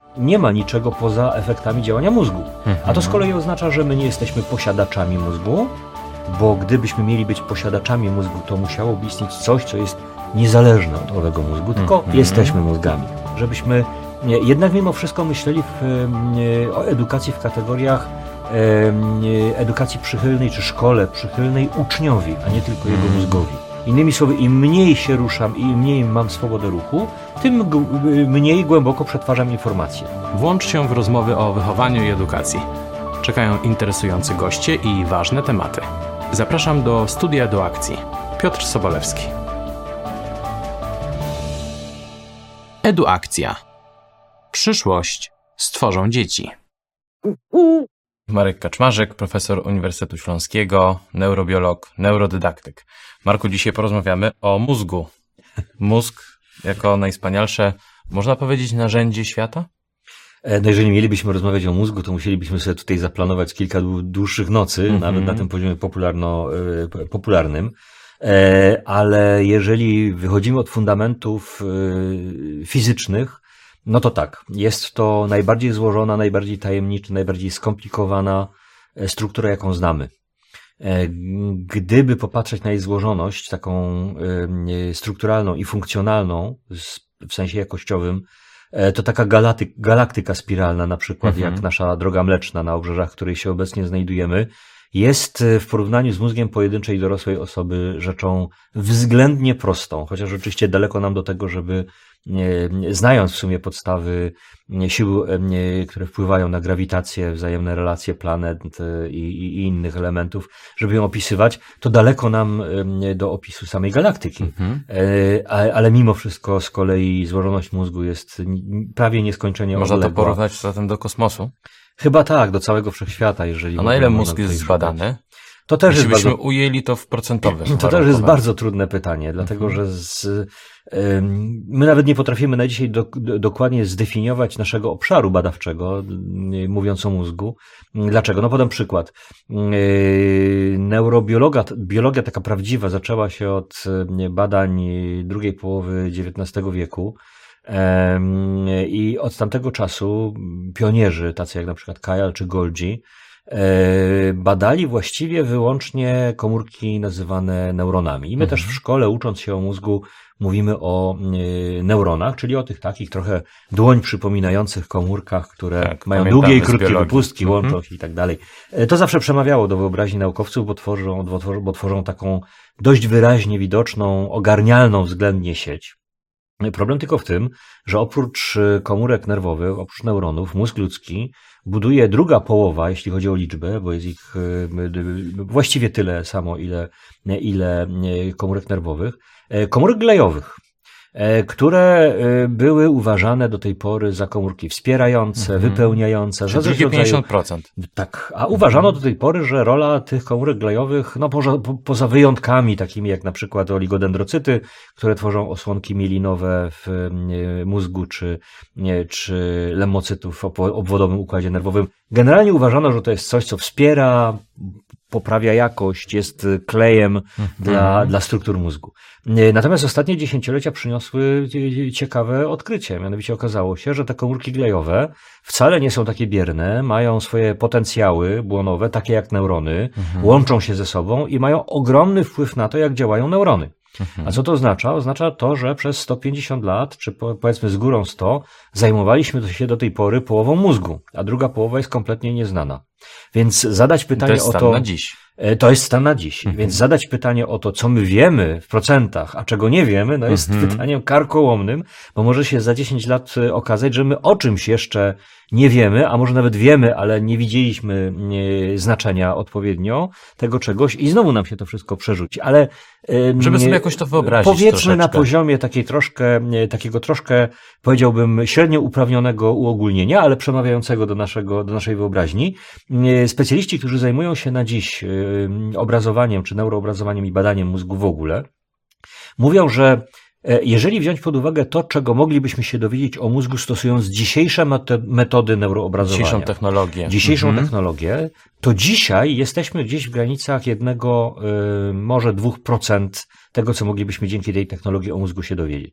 nie ma niczego poza efektami działania mózgu. A to z kolei oznacza, że my nie jesteśmy posiadaczami mózgu, bo gdybyśmy mieli być posiadaczami mózgu, to musiałoby istnieć coś, co jest niezależne od owego mózgu, tylko jesteśmy mózgami. Żebyśmy jednak mimo wszystko myśleli o edukacji w kategoriach edukacji przychylnej czy szkole przychylnej uczniowi, a nie tylko jego mózgowi. Innymi słowy, im mniej się ruszam i im mniej mam swobodę ruchu, tym mniej głęboko przetwarzam informacje. Włącz się w rozmowy o wychowaniu i edukacji. Czekają interesujący goście i ważne tematy. Zapraszam do studia do akcji. Piotr Sobolewski. Eduakcja. Przyszłość stworzą dzieci. Marek Kaczmarzyk, profesor Uniwersytetu Śląskiego, neurobiolog, neurodydaktyk. Marku, dzisiaj porozmawiamy o mózgu. Mózg jako najwspanialsze, można powiedzieć, narzędzie świata? No jeżeli mielibyśmy rozmawiać o mózgu, to musielibyśmy sobie tutaj zaplanować kilka dłuższych nocy, nawet na tym poziomie popularnym. Ale jeżeli wychodzimy od fundamentów fizycznych, no to tak, jest to najbardziej złożona, najbardziej tajemnicza, najbardziej skomplikowana struktura, jaką znamy. Gdyby popatrzeć na jej złożoność, taką strukturalną i funkcjonalną, w sensie jakościowym, to taka galaktyka spiralna, na przykład jak nasza Droga Mleczna na obrzeżach, w której się obecnie znajdujemy, jest w porównaniu z mózgiem pojedynczej dorosłej osoby rzeczą względnie prostą, chociaż oczywiście daleko nam do tego, żeby znając w sumie podstawy sił, które wpływają na grawitację, wzajemne relacje planet i innych elementów, żeby ją opisywać, to daleko nam do opisu samej galaktyki. Ale mimo wszystko z kolei złożoność mózgu jest prawie nieskończenie odległa. Można to porównać zatem do kosmosu? Chyba tak, do całego wszechświata. Jeżeli a na ile mózg jest zbadany? To też jest bardzo... ujęli to w procentowych. To też jest bardzo trudne pytanie, dlatego że my nawet nie potrafimy na dzisiaj dokładnie zdefiniować naszego obszaru badawczego, mówiąc o mózgu. Dlaczego? No podam przykład. Biologia taka prawdziwa zaczęła się od badań drugiej połowy XIX wieku. I od tamtego czasu pionierzy, tacy jak na przykład Kajal czy Golgi, badali właściwie wyłącznie komórki nazywane neuronami. I my też w szkole, ucząc się o mózgu, mówimy o neuronach, czyli o tych takich trochę dłoń przypominających komórkach, które mają długie i krótkie wypustki, łączą się i tak dalej. To zawsze przemawiało do wyobraźni naukowców, bo tworzą taką dość wyraźnie widoczną, ogarnialną względnie sieć. Problem tylko w tym, że oprócz komórek nerwowych, oprócz neuronów, mózg ludzki buduje druga połowa, jeśli chodzi o liczbę, bo jest ich właściwie tyle samo, ile komórek nerwowych, komórek glejowych, które były uważane do tej pory za komórki wspierające, wypełniające. Czyli 50%. Tak, a uważano do tej pory, że rola tych komórek glejowych, no poza wyjątkami takimi jak na przykład oligodendrocyty, które tworzą osłonki mielinowe w mózgu, czy lemocytów w obwodowym układzie nerwowym, generalnie uważano, że to jest coś, co wspiera, poprawia jakość, jest klejem dla struktur mózgu. Natomiast ostatnie dziesięciolecia przyniosły ciekawe odkrycie. Mianowicie okazało się, że te komórki glejowe wcale nie są takie bierne, mają swoje potencjały błonowe, takie jak neurony, łączą się ze sobą i mają ogromny wpływ na to, jak działają neurony. A co to oznacza? Oznacza to, że przez 150 lat, czy powiedzmy z górą 100, zajmowaliśmy się do tej pory połową mózgu, a druga połowa jest kompletnie nieznana. Więc zadać pytanie o to... To jest stan na dziś. To jest stan na dziś. Więc zadać pytanie o to, co my wiemy w procentach, a czego nie wiemy, no jest pytaniem karkołomnym, bo może się za 10 lat okazać, że my o czymś jeszcze nie wiemy, a może nawet wiemy, ale nie widzieliśmy znaczenia odpowiednio tego czegoś i znowu nam się to wszystko przerzuci. Ale żeby sobie jakoś to wyobrazić. Powiedzmy troszeczkę. Na poziomie takiego troszkę, powiedziałbym, średnio uprawnionego uogólnienia, ale przemawiającego do naszej wyobraźni. Specjaliści, którzy zajmują się na dziś obrazowaniem, czy neuroobrazowaniem i badaniem mózgu w ogóle, mówią, że jeżeli wziąć pod uwagę to, czego moglibyśmy się dowiedzieć o mózgu stosując dzisiejsze metody neuroobrazowania, dzisiejszą technologię, to dzisiaj jesteśmy gdzieś w granicach 1, może 2% tego, co moglibyśmy dzięki tej technologii o mózgu się dowiedzieć.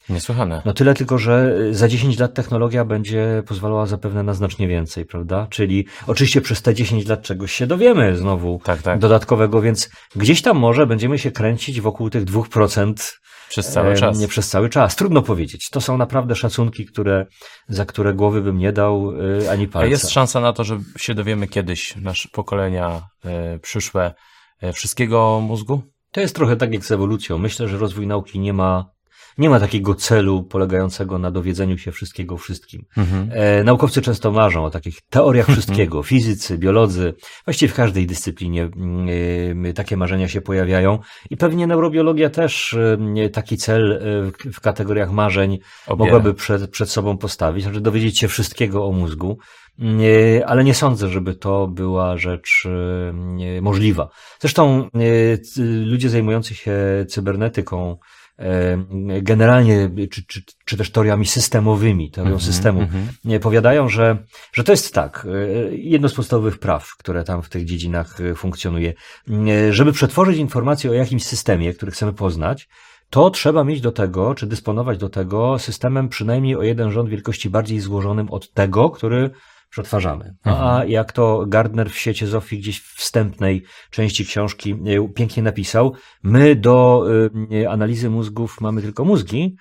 Niesłychane. No tyle tylko, że za 10 lat technologia będzie pozwalała zapewne na znacznie więcej, prawda? Czyli oczywiście przez te 10 lat czegoś się dowiemy znowu Tak. dodatkowego, więc gdzieś tam może będziemy się kręcić wokół tych 2%. Przez cały czas. Nie przez cały czas. Trudno powiedzieć. To są naprawdę szacunki, za które głowy bym nie dał ani palca. A jest szansa na to, że się dowiemy kiedyś, nasze pokolenia przyszłe, wszystkiego o mózgu? To jest trochę tak jak z ewolucją. Myślę, że rozwój nauki nie ma takiego celu polegającego na dowiedzeniu się wszystkiego o wszystkim. Naukowcy często marzą o takich teoriach wszystkiego. Fizycy, biolodzy, właściwie w każdej dyscyplinie takie marzenia się pojawiają i pewnie neurobiologia też taki cel w kategoriach marzeń mogłaby przed sobą postawić, znaczy dowiedzieć się wszystkiego o mózgu. Ale nie sądzę, żeby to była rzecz możliwa. Zresztą ludzie zajmujący się cybernetyką, generalnie, czy też teoriami systemowymi, teorią systemu, powiadają, że to jest tak, jedno z podstawowych praw, które tam w tych dziedzinach funkcjonuje, żeby przetworzyć informację o jakimś systemie, który chcemy poznać, to trzeba mieć do tego, czy dysponować do tego systemem przynajmniej o jeden rząd wielkości bardziej złożonym od tego, który przetwarzamy. A jak to Gardner w Świecie Zofii gdzieś w wstępnej części książki pięknie napisał, my do analizy mózgów mamy tylko mózgi,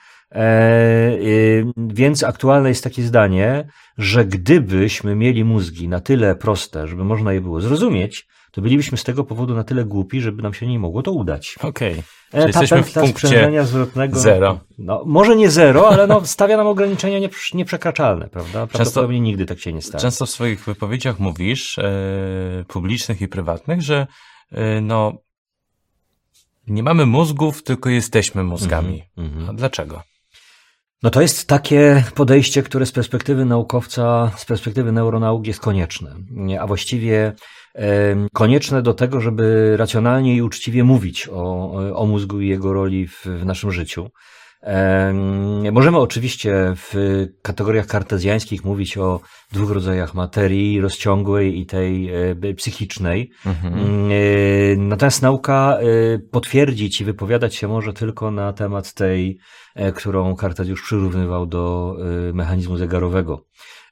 więc aktualne jest takie zdanie, że gdybyśmy mieli mózgi na tyle proste, żeby można je było zrozumieć, to bylibyśmy z tego powodu na tyle głupi, żeby nam się nie mogło to udać. Okej. Czyli jesteśmy w punkcie zwrotnego, 0. No, może nie 0, ale stawia nam ograniczenia nieprzekraczalne, prawda? Prawdopodobnie nigdy tak się nie stanie. Często w swoich wypowiedziach mówisz, publicznych i prywatnych, że nie mamy mózgów, tylko jesteśmy mózgami. A dlaczego? No to jest takie podejście, które z perspektywy naukowca, z perspektywy neuronauk jest konieczne. A właściwie konieczne do tego, żeby racjonalnie i uczciwie mówić o mózgu i jego roli w naszym życiu. Możemy oczywiście w kategoriach kartezjańskich mówić o dwóch rodzajach materii, rozciągłej i tej psychicznej. Natomiast nauka potwierdzić i wypowiadać się może tylko na temat tej, którą Kartezjusz przyrównywał do mechanizmu zegarowego.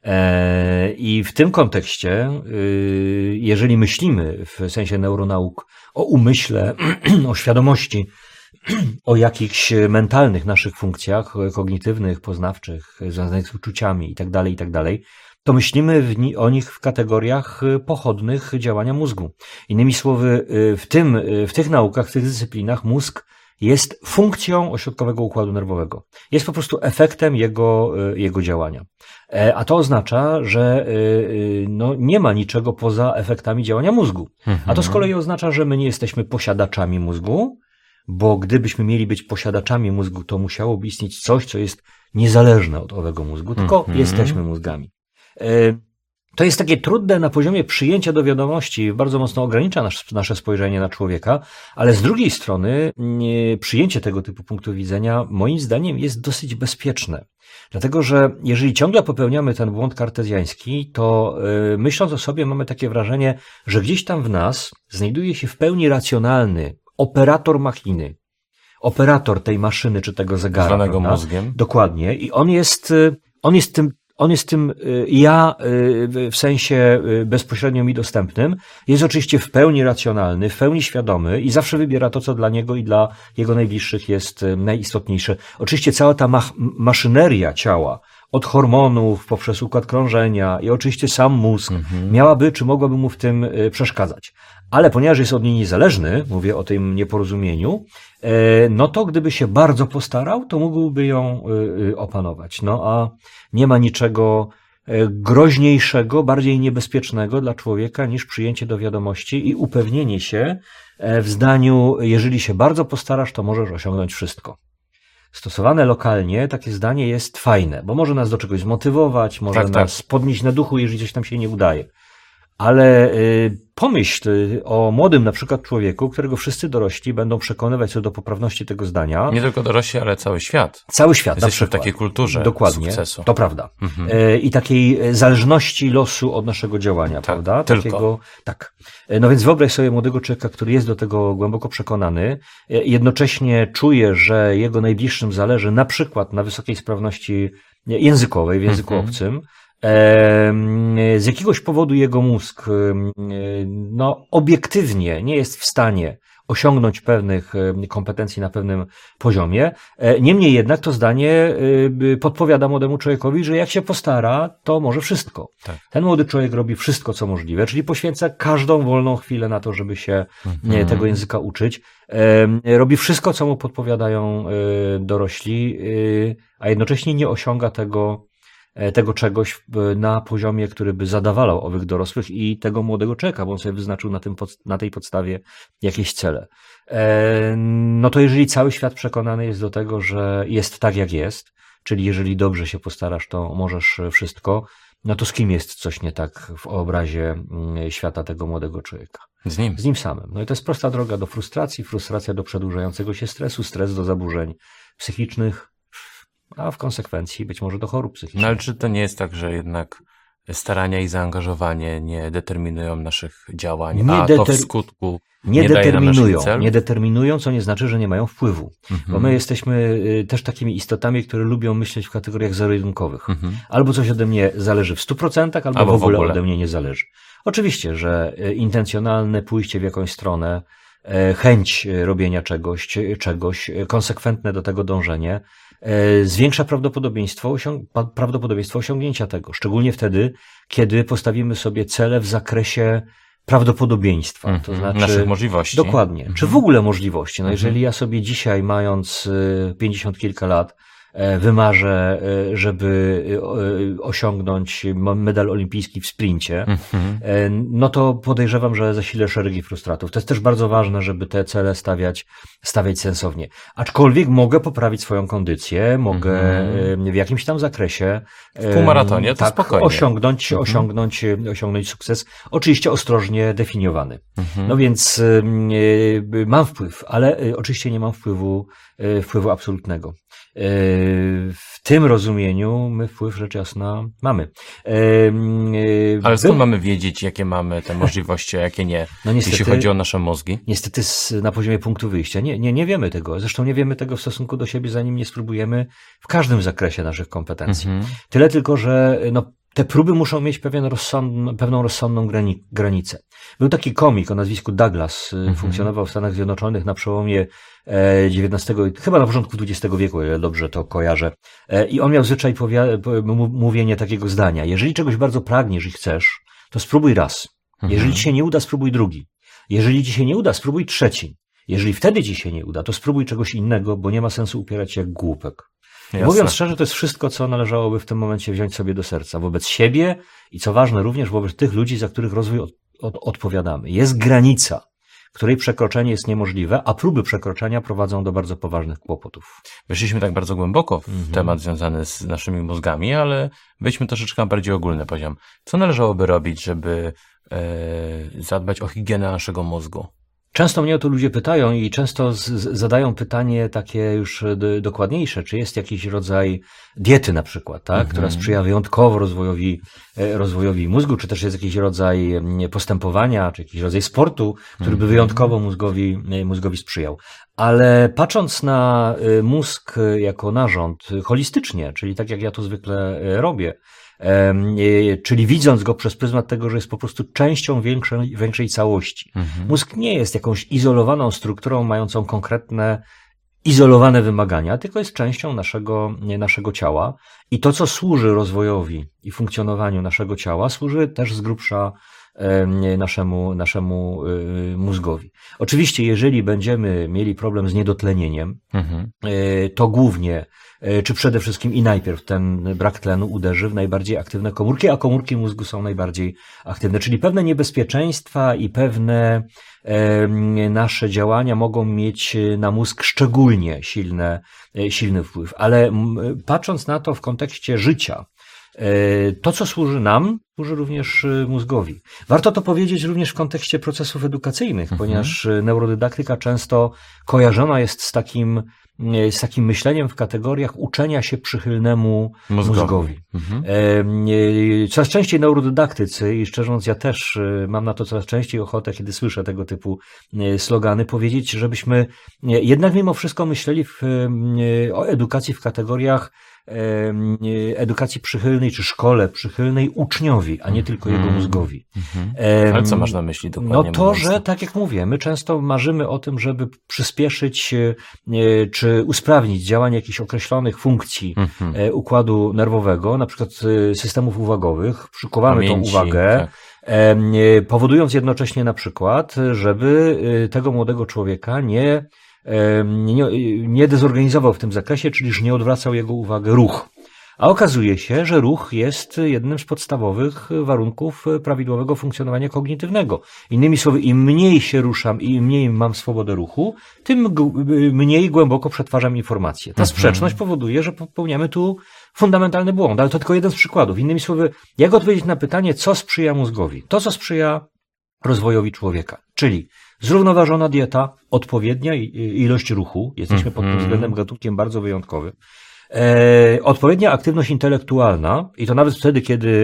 I w tym kontekście, jeżeli myślimy w sensie neuronauk o umyśle, o świadomości, o jakichś mentalnych naszych funkcjach, kognitywnych, poznawczych, związanych z uczuciami itd., to myślimy o nich w kategoriach pochodnych działania mózgu. Innymi słowy, w tych naukach, w tych dyscyplinach mózg jest funkcją ośrodkowego układu nerwowego. Jest po prostu efektem jego działania. A to oznacza, że nie ma niczego poza efektami działania mózgu. A to z kolei oznacza, że my nie jesteśmy posiadaczami mózgu, bo gdybyśmy mieli być posiadaczami mózgu, to musiałoby istnieć coś, co jest niezależne od owego mózgu, tylko jesteśmy mózgami. To jest takie trudne na poziomie przyjęcia do wiadomości, bardzo mocno ogranicza nasze spojrzenie na człowieka, ale z drugiej strony przyjęcie tego typu punktu widzenia moim zdaniem jest dosyć bezpieczne. Dlatego, że jeżeli ciągle popełniamy ten błąd kartezjański, to myśląc o sobie mamy takie wrażenie, że gdzieś tam w nas znajduje się w pełni racjonalny operator machiny, operator tej maszyny czy tego zegara. Zwanego mózgiem. Dokładnie. I on jest tym ja w sensie bezpośrednio mi dostępnym, jest oczywiście w pełni racjonalny, w pełni świadomy i zawsze wybiera to, co dla niego i dla jego najbliższych jest najistotniejsze. Oczywiście cała ta maszyneria ciała, od hormonów, poprzez układ krążenia i oczywiście sam mózg miałaby, czy mogłaby mu w tym przeszkadzać. Ale ponieważ jest od niej niezależny, mówię o tym nieporozumieniu, no to gdyby się bardzo postarał, to mógłby ją opanować. No a nie ma niczego groźniejszego, bardziej niebezpiecznego dla człowieka niż przyjęcie do wiadomości i upewnienie się w zdaniu, jeżeli się bardzo postarasz, to możesz osiągnąć wszystko. Stosowane lokalnie takie zdanie jest fajne, bo może nas do czegoś zmotywować, może nas podnieść na duchu, jeżeli coś nam się nie udaje. Ale pomyśl o młodym na przykład człowieku, którego wszyscy dorośli będą przekonywać co do poprawności tego zdania. Nie tylko dorośli, ale cały świat. Cały świat. Jesteśmy w takiej kulturze dokładnie, sukcesu. To prawda. I takiej zależności losu od naszego działania, prawda? Tylko. Tak. No więc wyobraź sobie młodego człowieka, który jest do tego głęboko przekonany, jednocześnie czuje, że jego najbliższym zależy na przykład na wysokiej sprawności językowej w języku obcym. Z jakiegoś powodu jego mózg obiektywnie nie jest w stanie osiągnąć pewnych kompetencji na pewnym poziomie. Niemniej jednak to zdanie podpowiada młodemu człowiekowi, że jak się postara, to może wszystko. Tak. Ten młody człowiek robi wszystko, co możliwe, czyli poświęca każdą wolną chwilę na to, żeby się tego języka uczyć. Robi wszystko, co mu podpowiadają dorośli, a jednocześnie nie osiąga tego czegoś na poziomie, który by zadawalał owych dorosłych i tego młodego człowieka, bo on sobie wyznaczył na tej podstawie jakieś cele. No to jeżeli cały świat przekonany jest do tego, że jest tak, jak jest, czyli jeżeli dobrze się postarasz, to możesz wszystko, no to z kim jest coś nie tak w obrazie świata tego młodego człowieka? Z nim. Z nim samym. No i to jest prosta droga do frustracji, frustracja do przedłużającego się stresu, stres do zaburzeń psychicznych, a w konsekwencji być może do chorób psychicznych. No ale czy to nie jest tak, że jednak starania i zaangażowanie nie determinują naszych działań, to w skutku nie daje nam naszych celów? Nie determinują, co nie znaczy, że nie mają wpływu. Bo my jesteśmy też takimi istotami, które lubią myśleć w kategoriach zero-jedynkowych. Albo coś ode mnie zależy w 100%, albo w ogóle ode mnie nie zależy. Oczywiście, że intencjonalne pójście w jakąś stronę, chęć robienia czegoś, konsekwentne do tego dążenie zwiększa prawdopodobieństwo osiągnięcia tego. Szczególnie wtedy, kiedy postawimy sobie cele w zakresie prawdopodobieństwa. To znaczy naszych możliwości. Dokładnie. Czy w ogóle możliwości. No jeżeli ja sobie dzisiaj, mając 50 kilka lat, wymarzę, żeby osiągnąć medal olimpijski w sprincie, no to podejrzewam, że zasilę szeregi frustratów. To jest też bardzo ważne, żeby te cele stawiać sensownie. Aczkolwiek mogę poprawić swoją kondycję, mogę w jakimś tam zakresie w półmaratonie to spokojnie osiągnąć sukces. Oczywiście ostrożnie definiowany. No więc mam wpływ, ale oczywiście nie mam wpływu absolutnego. W tym rozumieniu my wpływ rzecz jasna mamy. Ale skąd mamy wiedzieć, jakie mamy te możliwości, a jakie nie, no niestety, jeśli chodzi o nasze mózgi? Niestety na poziomie punktu wyjścia nie wiemy tego. Zresztą nie wiemy tego w stosunku do siebie, zanim nie spróbujemy w każdym zakresie naszych kompetencji. Tyle tylko, że te próby muszą mieć pewną rozsądną granicę. Był taki komik o nazwisku Douglas, funkcjonował w Stanach Zjednoczonych na przełomie XIX, chyba na początku XX wieku, ile dobrze to kojarzę. I on miał zwyczaj mówienia takiego zdania: jeżeli czegoś bardzo pragniesz i chcesz, to spróbuj raz. Jeżeli ci się nie uda, spróbuj drugi. Jeżeli ci się nie uda, spróbuj trzeci. Jeżeli wtedy ci się nie uda, to spróbuj czegoś innego, bo nie ma sensu upierać się jak głupek. Mówiąc szczerze, to jest wszystko, co należałoby w tym momencie wziąć sobie do serca. Wobec siebie i co ważne, również wobec tych ludzi, za których rozwój odpowiadamy. Jest granica, której przekroczenie jest niemożliwe, a próby przekroczenia prowadzą do bardzo poważnych kłopotów. Weszliśmy tak bardzo głęboko w temat związany z naszymi mózgami, ale wejdźmy troszeczkę na bardziej ogólny poziom. Co należałoby robić, żeby zadbać o higienę naszego mózgu? Często mnie o to ludzie pytają i często zadają pytanie takie już dokładniejsze, czy jest jakiś rodzaj diety na przykład, tak, która sprzyja wyjątkowo rozwojowi mózgu, czy też jest jakiś rodzaj postępowania, czy jakiś rodzaj sportu, który by wyjątkowo mózgowi sprzyjał. Ale patrząc na mózg jako narząd holistycznie, czyli tak jak ja to zwykle robię, czyli widząc go przez pryzmat tego, że jest po prostu częścią większej całości. Mózg nie jest jakąś izolowaną strukturą mającą konkretne, izolowane wymagania, tylko jest częścią naszego ciała i to, co służy rozwojowi i funkcjonowaniu naszego ciała, służy też z grubsza naszemu mózgowi. Oczywiście, jeżeli będziemy mieli problem z niedotlenieniem, to głównie, czy przede wszystkim i najpierw ten brak tlenu uderzy w najbardziej aktywne komórki, a komórki mózgu są najbardziej aktywne, czyli pewne niebezpieczeństwa i pewne nasze działania mogą mieć na mózg szczególnie silny wpływ. Ale patrząc na to w kontekście życia, To, co służy nam, służy również mózgowi. Warto to powiedzieć również w kontekście procesów edukacyjnych, ponieważ neurodydaktyka często kojarzona jest z takim myśleniem w kategoriach uczenia się przychylnemu mózgowi. Coraz częściej neurodydaktycy, i szczerze mówiąc ja też mam na to coraz częściej ochotę, kiedy słyszę tego typu slogany, powiedzieć, żebyśmy jednak mimo wszystko myśleli o edukacji w kategoriach edukacji przychylnej, czy szkole przychylnej uczniowi, a nie tylko jego mózgowi. Ale co masz na myśli dokładnie? No to, że tak jak mówię, my często marzymy o tym, żeby przyspieszyć czy usprawnić działanie jakichś określonych funkcji układu nerwowego, na przykład systemów uwagowych, przykuwamy tą uwagę, powodując jednocześnie na przykład, żeby tego młodego człowieka nie dezorganizował w tym zakresie, czyli że nie odwracał jego uwagę ruch. A okazuje się, że ruch jest jednym z podstawowych warunków prawidłowego funkcjonowania kognitywnego. Innymi słowy, im mniej się ruszam i im mniej mam swobodę ruchu, tym mniej głęboko przetwarzam informacje. Ta sprzeczność powoduje, że popełniamy tu fundamentalny błąd, ale to tylko jeden z przykładów. Innymi słowy, jak odpowiedzieć na pytanie, co sprzyja mózgowi? To, co sprzyja rozwojowi człowieka, czyli zrównoważona dieta, odpowiednia ilość ruchu, jesteśmy pod tym względem gatunkiem bardzo wyjątkowym, odpowiednia aktywność intelektualna i to nawet wtedy,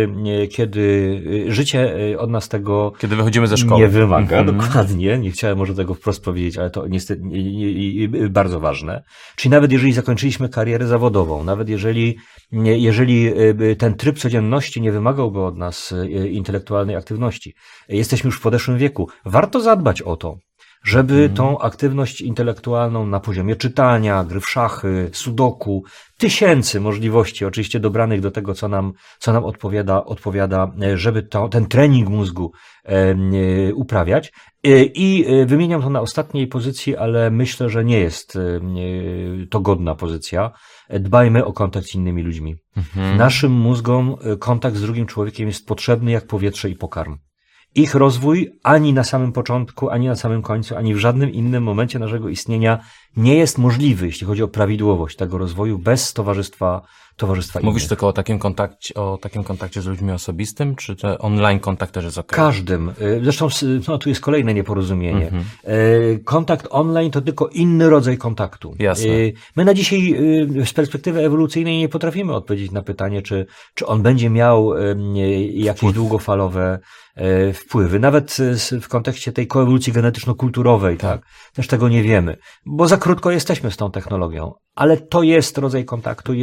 kiedy życie od nas tego kiedy wychodzimy ze szkoły nie wymaga, dokładnie, nie chciałem może tego wprost powiedzieć, ale to niestety bardzo ważne, czyli nawet jeżeli zakończyliśmy karierę zawodową, nawet jeżeli ten tryb codzienności nie wymagałby od nas intelektualnej aktywności, jesteśmy już w podeszłym wieku, warto zadbać o to, żeby tą aktywność intelektualną na poziomie czytania, gry w szachy, sudoku, tysięcy możliwości, oczywiście dobranych do tego, co nam odpowiada, żeby ten trening mózgu uprawiać. I wymieniam to na ostatniej pozycji, ale myślę, że nie jest to godna pozycja. Dbajmy o kontakt z innymi ludźmi. Naszym mózgom kontakt z drugim człowiekiem jest potrzebny jak powietrze i pokarm. Ich rozwój ani na samym początku, ani na samym końcu, ani w żadnym innym momencie naszego istnienia nie jest możliwy, jeśli chodzi o prawidłowość tego rozwoju, bez towarzystwa innych. Mówisz tylko o takim kontakcie z ludźmi osobistym, czy ten online kontakt też jest okej? Każdym. Zresztą tu jest kolejne nieporozumienie. Kontakt online to tylko inny rodzaj kontaktu. Jasne. My na dzisiaj z perspektywy ewolucyjnej nie potrafimy odpowiedzieć na pytanie, czy on będzie miał jakieś długofalowe wpływy. Nawet w kontekście tej koewolucji genetyczno-kulturowej, tak, też tego nie wiemy, bo za krótko jesteśmy z tą technologią. Ale to jest rodzaj kontaktu,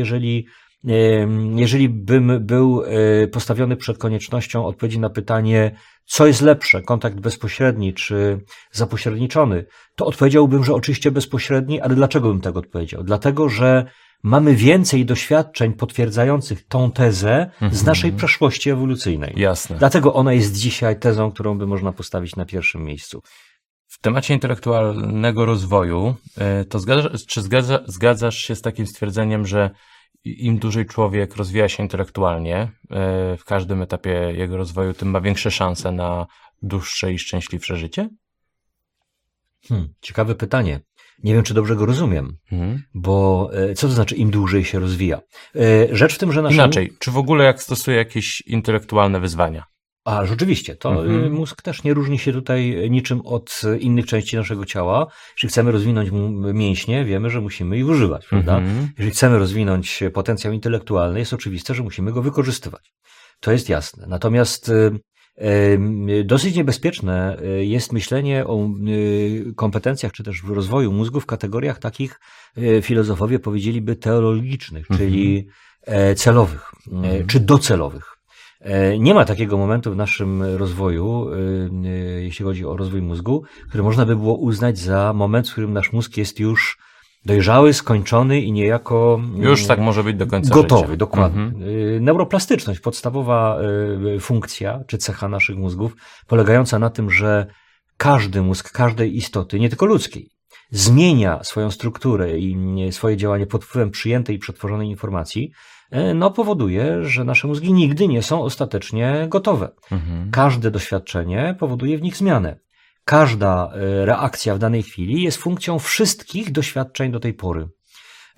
jeżeli bym był postawiony przed koniecznością odpowiedzi na pytanie, co jest lepsze, kontakt bezpośredni czy zapośredniczony, to odpowiedziałbym, że oczywiście bezpośredni, ale dlaczego bym tak odpowiedział? Dlatego, że mamy więcej doświadczeń potwierdzających tą tezę z naszej przeszłości ewolucyjnej. Jasne. Dlatego ona jest dzisiaj tezą, którą by można postawić na pierwszym miejscu. W temacie intelektualnego rozwoju, to zgadzasz się z takim stwierdzeniem, że im dłużej człowiek rozwija się intelektualnie, w każdym etapie jego rozwoju, tym ma większe szanse na dłuższe i szczęśliwsze życie? Ciekawe pytanie. Nie wiem, czy dobrze go rozumiem, bo co to znaczy im dłużej się rozwija? Rzecz w tym, że Inaczej, czy w ogóle jak stosuje jakieś intelektualne wyzwania? A, rzeczywiście, to mózg też nie różni się tutaj niczym od innych części naszego ciała. Jeżeli chcemy rozwinąć mięśnie, wiemy, że musimy ich używać, prawda? Jeżeli chcemy rozwinąć potencjał intelektualny, jest oczywiste, że musimy go wykorzystywać. To jest jasne. Natomiast dosyć niebezpieczne jest myślenie o kompetencjach, czy też rozwoju mózgu w kategoriach takich, filozofowie powiedzieliby teologicznych, czyli celowych, czy docelowych. Nie ma takiego momentu w naszym rozwoju, jeśli chodzi o rozwój mózgu, który można by było uznać za moment, w którym nasz mózg jest już dojrzały, skończony i niejako już tak może być do końca gotowy, życia. dokładnie. Neuroplastyczność, podstawowa funkcja czy cecha naszych mózgów, polegająca na tym, że każdy mózg każdej istoty, nie tylko ludzkiej, zmienia swoją strukturę i swoje działanie pod wpływem przyjętej i przetworzonej informacji, powoduje, że nasze mózgi nigdy nie są ostatecznie gotowe. Każde doświadczenie powoduje w nich zmianę. Każda reakcja w danej chwili jest funkcją wszystkich doświadczeń do tej pory.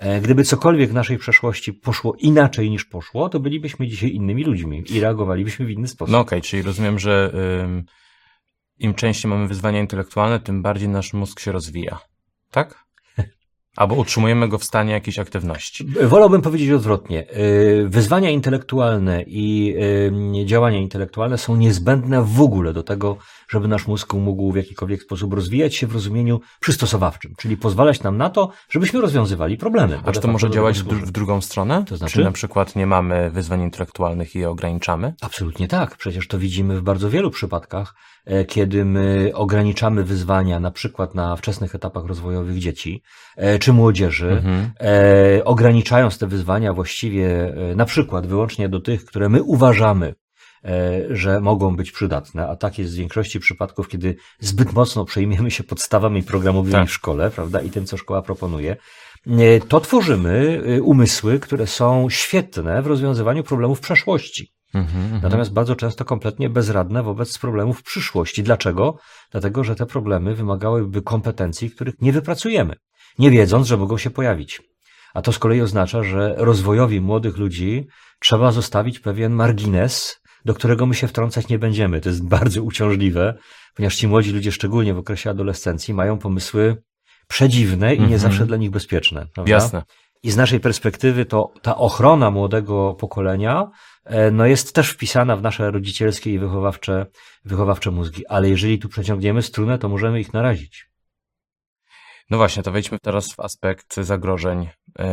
Gdyby cokolwiek w naszej przeszłości poszło inaczej niż poszło, to bylibyśmy dzisiaj innymi ludźmi i reagowalibyśmy w inny sposób. No okej, czyli rozumiem, że im częściej mamy wyzwania intelektualne, tym bardziej nasz mózg się rozwija. Tak? Albo utrzymujemy go w stanie jakiejś aktywności. Wolałbym powiedzieć odwrotnie. Wyzwania intelektualne i działania intelektualne są niezbędne w ogóle do tego, żeby nasz mózg mógł w jakikolwiek sposób rozwijać się w rozumieniu przystosowawczym, czyli pozwalać nam na to, żebyśmy rozwiązywali problemy. A czy to może działać w drugą stronę? To znaczy? Czy na przykład nie mamy wyzwań intelektualnych i je ograniczamy? Absolutnie tak. Przecież to widzimy w bardzo wielu przypadkach, kiedy my ograniczamy wyzwania na przykład na wczesnych etapach rozwojowych dzieci czy młodzieży, ograniczając te wyzwania właściwie na przykład wyłącznie do tych, które my uważamy, że mogą być przydatne, a tak jest w większości przypadków, kiedy zbyt mocno przejmiemy się podstawami programowymi w szkole, prawda, i tym, co szkoła proponuje, to tworzymy umysły, które są świetne w rozwiązywaniu problemów przeszłości. Natomiast bardzo często kompletnie bezradne wobec problemów przyszłości. Dlaczego? Dlatego, że te problemy wymagałyby kompetencji, których nie wypracujemy, nie wiedząc, że mogą się pojawić. A to z kolei oznacza, że rozwojowi młodych ludzi trzeba zostawić pewien margines, do którego my się wtrącać nie będziemy. To jest bardzo uciążliwe, ponieważ ci młodzi ludzie, szczególnie w okresie adolescencji, mają pomysły przedziwne i nie zawsze dla nich bezpieczne. Prawda? Jasne. I z naszej perspektywy to ta ochrona młodego pokolenia no jest też wpisana w nasze rodzicielskie i wychowawcze mózgi. Ale jeżeli tu przeciągniemy strunę, to możemy ich narazić. No właśnie, to wejdźmy teraz w aspekt zagrożeń.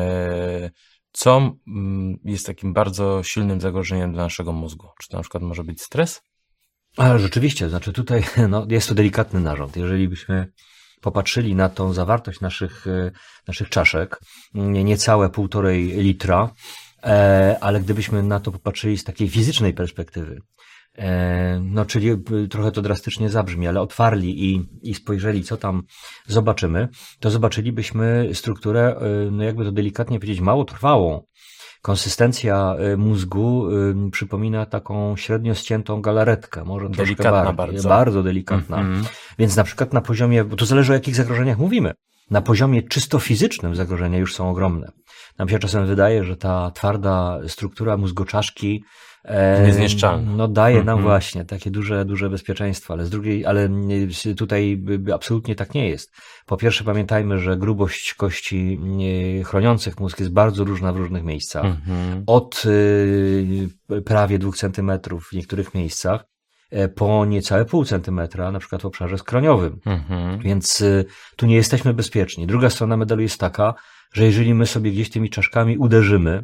Co jest takim bardzo silnym zagrożeniem dla naszego mózgu? Czy to na przykład może być stres? Ale rzeczywiście, znaczy tutaj no, jest to delikatny narząd. Jeżeli byśmy popatrzyli na tą zawartość naszych czaszek, niecałe 1,5 litra, ale gdybyśmy na to popatrzyli z takiej fizycznej perspektywy, no czyli trochę to drastycznie zabrzmi, ale otwarli i spojrzeli, co tam zobaczymy, to zobaczylibyśmy strukturę, no jakby to delikatnie powiedzieć, mało trwałą. Konsystencja mózgu przypomina taką średnio ściętą galaretkę, może troszkę bardzo delikatna. Więc na przykład na poziomie, bo to zależy o jakich zagrożeniach mówimy, na poziomie czysto fizycznym zagrożenia już są ogromne. Nam się czasem wydaje, że ta twarda struktura mózgoczaszki niezniszczalna. No daje nam właśnie takie duże bezpieczeństwo, ale z drugiej, ale tutaj absolutnie tak nie jest. Po pierwsze pamiętajmy, że grubość kości chroniących mózg jest bardzo różna w różnych miejscach. Od prawie 2 centymetrów w niektórych miejscach po niecałe 0,5 centymetra, na przykład w obszarze skroniowym. Więc tu nie jesteśmy bezpieczni. Druga strona medalu jest taka, że jeżeli my sobie gdzieś tymi czaszkami uderzymy,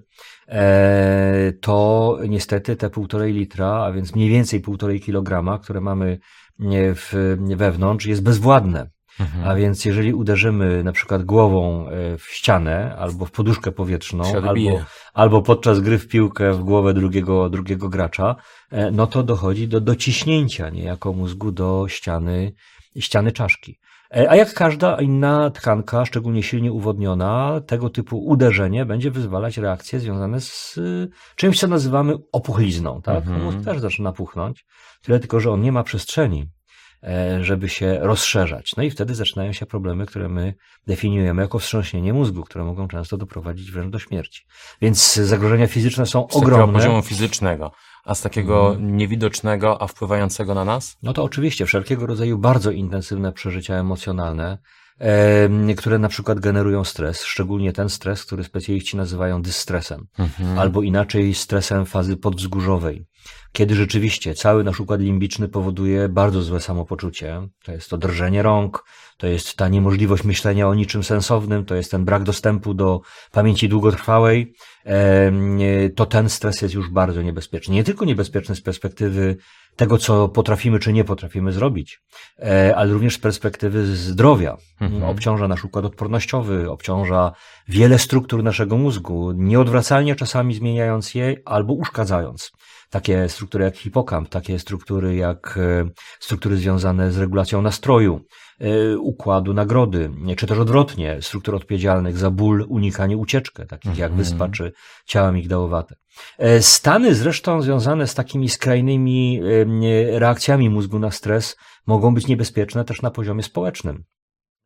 to niestety te 1,5 litra, a więc mniej więcej 1,5 kilograma, które mamy wewnątrz, jest bezwładne. A więc jeżeli uderzymy na przykład głową w ścianę, albo w poduszkę powietrzną, albo podczas gry w piłkę w głowę drugiego gracza, no to dochodzi do dociśnięcia niejako mózgu do ściany czaszki. A jak każda inna tkanka, szczególnie silnie uwodniona, tego typu uderzenie będzie wyzwalać reakcje związane z czymś, co nazywamy opuchlizną. Tak? Mózg też zaczyna puchnąć, tyle tylko, że on nie ma przestrzeni, żeby się rozszerzać. No i wtedy zaczynają się problemy, które my definiujemy jako wstrząśnienie mózgu, które mogą często doprowadzić wręcz do śmierci. Więc zagrożenia fizyczne są ogromne. Z takiego poziomu fizycznego, a z takiego niewidocznego, a wpływającego na nas? No to oczywiście wszelkiego rodzaju bardzo intensywne przeżycia emocjonalne, które na przykład generują stres, szczególnie ten stres, który specjaliści nazywają dystresem, albo inaczej stresem fazy podwzgórzowej, kiedy rzeczywiście cały nasz układ limbiczny powoduje bardzo złe samopoczucie. To jest to drżenie rąk, to jest ta niemożliwość myślenia o niczym sensownym, to jest ten brak dostępu do pamięci długotrwałej. To ten stres jest już bardzo niebezpieczny. Nie tylko niebezpieczny z perspektywy tego, co potrafimy czy nie potrafimy zrobić, ale również z perspektywy zdrowia. Obciąża nasz układ odpornościowy, obciąża wiele struktur naszego mózgu, nieodwracalnie czasami zmieniając je albo uszkadzając. Takie struktury jak hipokamp, takie struktury jak struktury związane z regulacją nastroju, układu nagrody, czy też odwrotnie, struktur odpowiedzialnych za ból, unikanie, ucieczkę, takich jak wyspa czy ciała migdałowate. Stany zresztą związane z takimi skrajnymi reakcjami mózgu na stres mogą być niebezpieczne też na poziomie społecznym.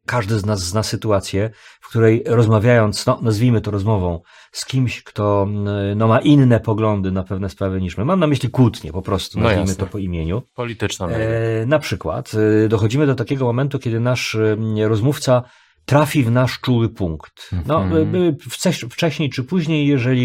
każdy z nas zna sytuację, w której rozmawiając, nazwijmy to rozmową, z kimś, kto ma inne poglądy na pewne sprawy niż my. Mam na myśli kłótnię po prostu, nazwijmy to po imieniu. Polityczną. Na przykład dochodzimy do takiego momentu, kiedy nasz rozmówca trafi w nasz czuły punkt. Wcześniej czy później,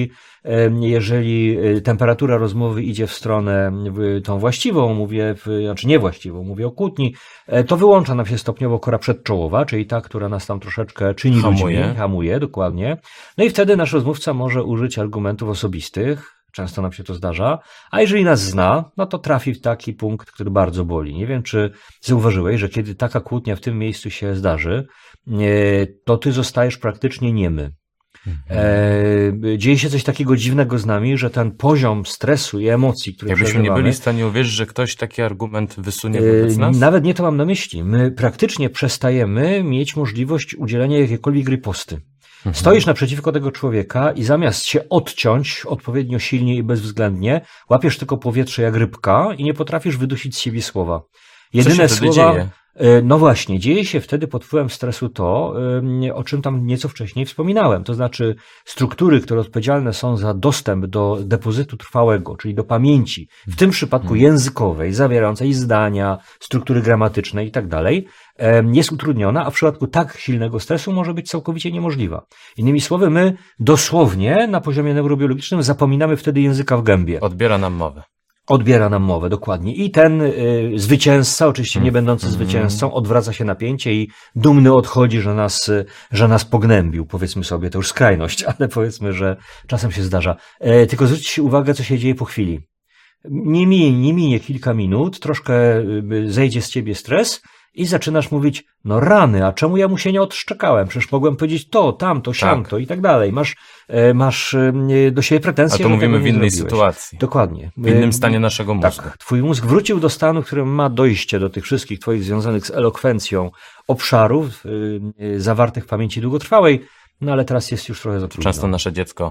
jeżeli temperatura rozmowy idzie w stronę tą właściwą, znaczy niewłaściwą, mówię o kłótni, to wyłącza nam się stopniowo kora przedczołowa, czyli ta, która nas tam troszeczkę czyni ludźmi, hamuje, dokładnie. No i wtedy nasz rozmówca może użyć argumentów osobistych, często nam się to zdarza, a jeżeli nas zna, no to trafi w taki punkt, który bardzo boli. Nie wiem, czy zauważyłeś, że kiedy taka kłótnia w tym miejscu się zdarzy, to ty zostajesz praktycznie niemy. Dzieje się coś takiego dziwnego z nami, że ten poziom stresu i emocji, które jakbyśmy nie byli w stanie uwierzyć, że ktoś taki argument wysunie wobec nas? Nawet nie to mam na myśli. My praktycznie przestajemy mieć możliwość udzielenia jakiejkolwiek riposty. Stoisz naprzeciwko tego człowieka i zamiast się odciąć odpowiednio silnie i bezwzględnie, łapiesz tylko powietrze jak rybka i nie potrafisz wydusić z siebie słowa. Jedyne słowa. Dzieje? No właśnie, dzieje się wtedy pod wpływem stresu to, o czym tam nieco wcześniej wspominałem. To znaczy struktury, które odpowiedzialne są za dostęp do depozytu trwałego, czyli do pamięci, w tym przypadku językowej, zawierającej zdania, struktury gramatyczne i tak dalej, jest utrudniona, a w przypadku tak silnego stresu może być całkowicie niemożliwa. Innymi słowy, my dosłownie na poziomie neurobiologicznym zapominamy wtedy języka w gębie. Odbiera nam mowę, dokładnie. I ten zwycięzca, oczywiście nie będący zwycięzcą, odwraca się napięcie i dumny odchodzi, że nas pognębił. Powiedzmy sobie, to już skrajność, ale powiedzmy, że czasem się zdarza. Tylko zwróćcie uwagę, co się dzieje po chwili. Nie minie kilka minut, troszkę zejdzie z ciebie stres i zaczynasz mówić, no rany, a czemu ja mu się nie odszczekałem? Przecież mogłem powiedzieć to, tamto, siamto i tak dalej. Masz do siebie pretensje. A to mówimy w innej sytuacji. Dokładnie. W innym stanie naszego mózgu. Tak, twój mózg wrócił do stanu, w którym ma dojście do tych wszystkich twoich związanych z elokwencją obszarów zawartych w pamięci długotrwałej, no ale teraz jest już trochę za trudno. Często nasze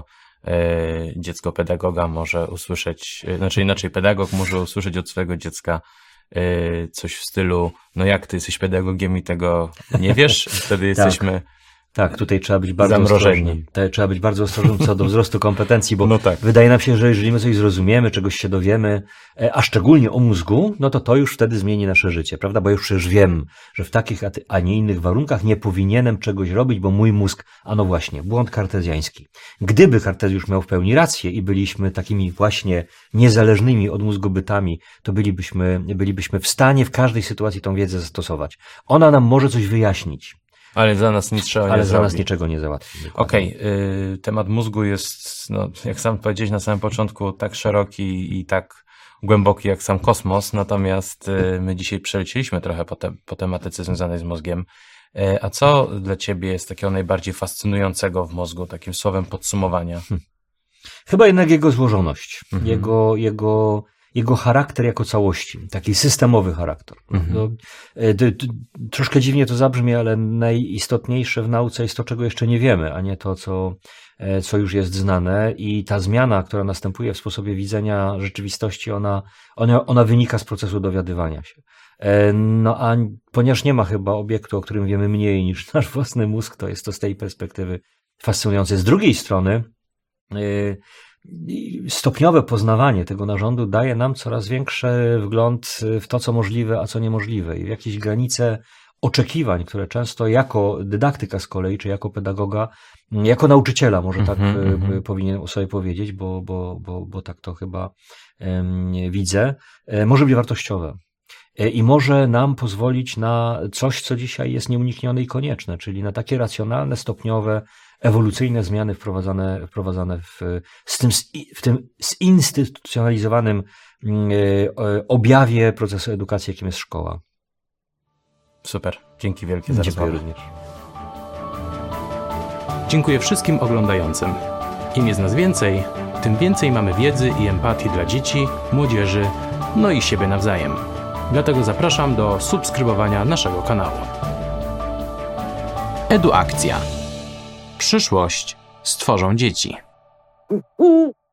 dziecko pedagoga może usłyszeć, znaczy inaczej pedagog może usłyszeć od swojego dziecka coś w stylu, no jak ty jesteś pedagogiem i tego nie wiesz? Wtedy jesteśmy Tak, tutaj trzeba być bardzo zamrożeni. ostrożnym. Trzeba być bardzo ostrożnym co do wzrostu kompetencji, bo tak. Wydaje nam się, że jeżeli my coś zrozumiemy, czegoś się dowiemy, a szczególnie o mózgu, no to już wtedy zmieni nasze życie, prawda? Bo już przecież wiem, że w takich, a nie innych warunkach nie powinienem czegoś robić, bo mój mózg, a no właśnie, błąd kartezjański. Gdyby Kartezjusz miał w pełni rację i byliśmy takimi właśnie niezależnymi od mózgu bytami, to bylibyśmy w stanie w każdej sytuacji tą wiedzę zastosować. Ona nam może coś wyjaśnić. Ale za nas nic trzeba nie Ale za zrobi. nas niczego nie załatwi. Okej, temat mózgu jest, no, jak sam powiedziałeś na samym początku, tak szeroki i tak głęboki jak sam kosmos, natomiast my dzisiaj przelecieliśmy trochę po tematyce związanej z mózgiem. A co dla ciebie jest takiego najbardziej fascynującego w mózgu, takim słowem podsumowania? Chyba jednak jego złożoność, jego charakter jako całości, taki systemowy charakter. Troszkę dziwnie to zabrzmi, ale najistotniejsze w nauce jest to, czego jeszcze nie wiemy, a nie to, co już jest znane, i ta zmiana, która następuje w sposobie widzenia rzeczywistości, ona wynika z procesu dowiadywania się. No a ponieważ nie ma chyba obiektu, o którym wiemy mniej niż nasz własny mózg, to jest to z tej perspektywy fascynujące. Z drugiej strony stopniowe poznawanie tego narządu daje nam coraz większy wgląd w to, co możliwe, a co niemożliwe, i w jakieś granice oczekiwań, które często jako dydaktyka z kolei, czy jako pedagoga, jako nauczyciela, może tak powinien sobie powiedzieć, bo tak to chyba widzę, może być wartościowe. I może nam pozwolić na coś, co dzisiaj jest nieuniknione i konieczne, czyli na takie racjonalne, stopniowe, ewolucyjne zmiany wprowadzane w tym zinstytucjonalizowanym objawie procesu edukacji, jakim jest szkoła. Super, dzięki wielkie za rozmowę. Dziękuję również. Dziękuję wszystkim oglądającym. Im jest nas więcej, tym więcej mamy wiedzy i empatii dla dzieci, młodzieży, no i siebie nawzajem. Dlatego zapraszam do subskrybowania naszego kanału. Eduakcja. Przyszłość stworzą dzieci.